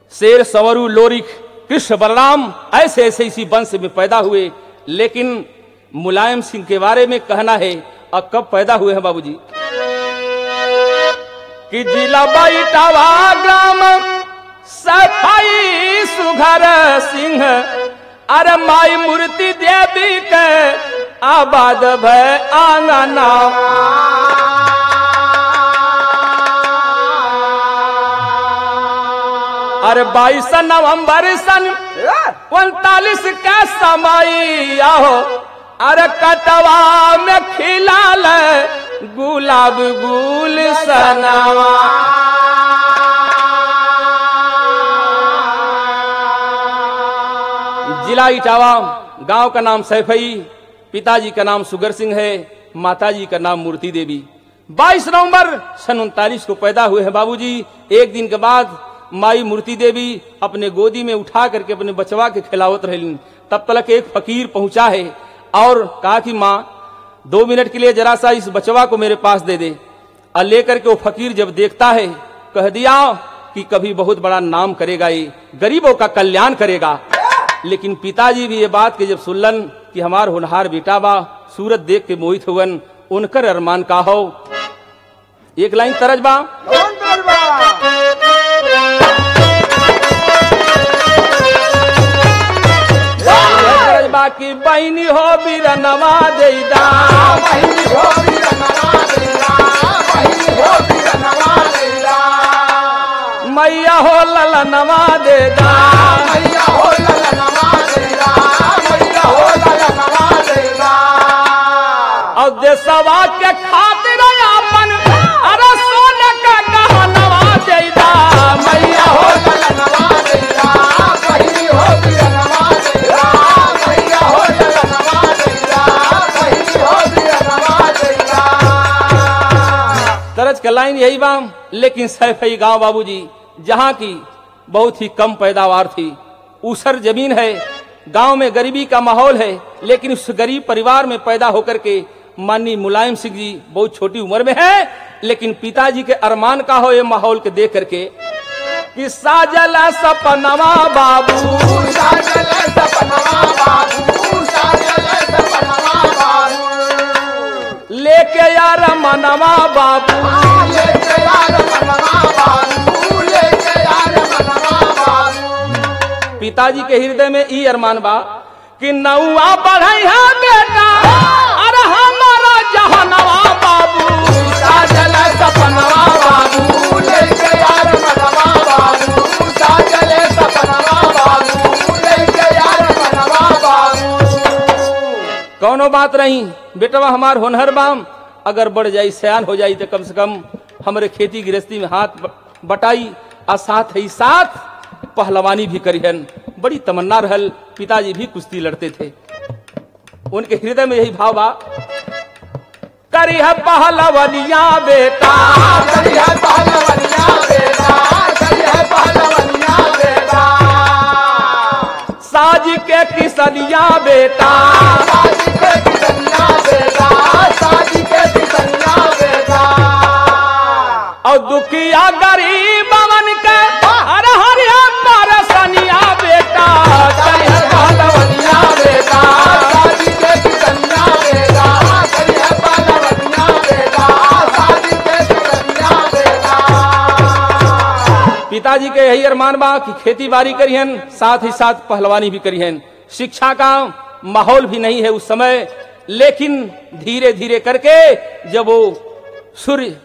शेर, संवरू, लोरिक, कृष्ण, बलराम ऐसे ऐसे इसी वंश में पैदा हुए। लेकिन मुलायम सिंह के बारे में कहना है और कब पैदा हुए हैं बाबूजी कि जिला बैठावा ग्राम सफाई सुघर सिंह, अरे माई मूर्ति देवी के आबाद भय आंगना। अरे 22 नवंबर सन 39 का समय आहो, अरे कटवा में खिलाल गुलाब गुल सनावा। जिला इटावा, गांव का नाम सैफई, पिताजी का नाम सुगर सिंह है, माताजी का नाम मूर्ति देवी। 22 नवंबर सन 39 को पैदा हुए हैं बाबूजी। एक दिन के बाद माई मूर्ति देवी अपने गोदी में उठा करके अपने बचवा के खिलावत रही। तब तक एक फकीर पहुंचा है और कहा कि माँ 2 मिनट के लिए जरा सा इस बचवा को मेरे पास दे दे। और लेकर के वो फकीर जब देखता है कह दिया कि कभी बहुत बड़ा नाम करेगा, ये गरीबों का कल्याण करेगा। लेकिन पिताजी भी ये बात के जब सुनलन कि हमार होनहार बेटा बा, सूरत देख के मोहित हुवन, उनकर अरमान का हो। एक लाइन तरज बा, बाकी बहनी हो बीरनवा देदा, बहनी हो बीरनवा देदा, बहनी हो बीरनवा देदा, मैया हो ललनवा देदा, मैया हो ललनवा देदा, मैया हो ललनवा देदा। और देशवा के खातिर अपन अरे सोने का गहनवा देदा, मैया हो ललनवा देदा, बहनी हो बीरनवा देदा, मैया हो ललनवा देदा, बहनी हो बीरनवा देदा। तरज का लाइन यही बाम। लेकिन सैफई गांव बाबूजी जहां की बहुत ही कम पैदावार थी, ऊसर जमीन है, गांव में गरीबी का माहौल है। लेकिन उस गरीब परिवार में पैदा होकर के माननीय मुलायम सिंह जी बहुत छोटी उम्र में है, लेकिन पिताजी के अरमान का हो ये माहौल के देख करके कि साजल सपनवा बाबू, साजल सपनवा बाबू, साजल सपनवा बाबू, लेके यार मनवा बाबू, लेके यार मनवा बाबू, लेके यार मनवा बाबू। पिताजी के हृदय में ई अरमान बा कि नौआ बढ़ई है बेटा, अरे हमारा जहनवा बाबू, साजल सपनवा बाबू, लेके यार मनवा बाबू, साजल सपनवा बाबू, लेके यार मनवा बाबू। कौनो बात नहीं बेटवा हमार होनहर बाम, अगर बढ़ जाई सयान हो जाई तो कम से कम हमारे खेती गृहस्थी में हाथ बटाई और साथ ही साथ पहलवानी भी करिहन। बड़ी तमन्ना रहल, पिताजी भी कुश्ती लड़ते थे। उनके हृदय में यही भाव बा, करिह पहलवनिया बेटा, करिह पहलवनिया बेटा, करिह पहलवनिया बेटा, साज के किसनिया बेटा, साज के किसनिया बेटा, साज के किसनिया बेटा। और दुखिया गरीब बन के हर हरिया परसनिया बेटा, करिह पहलवनिया बेटा, साज के किसनिया बेटा, करिह पहलवनिया बेटा, साज के किसनिया बेटा। पिताजी के यही अरमान बा कि खेती बाड़ी करिहन, साथ ही साथ पहलवानी भी करिहन। शिक्षा का माहौल भी नहीं है उस समय, लेकिन धीरे धीरे करके जब वो सूर्य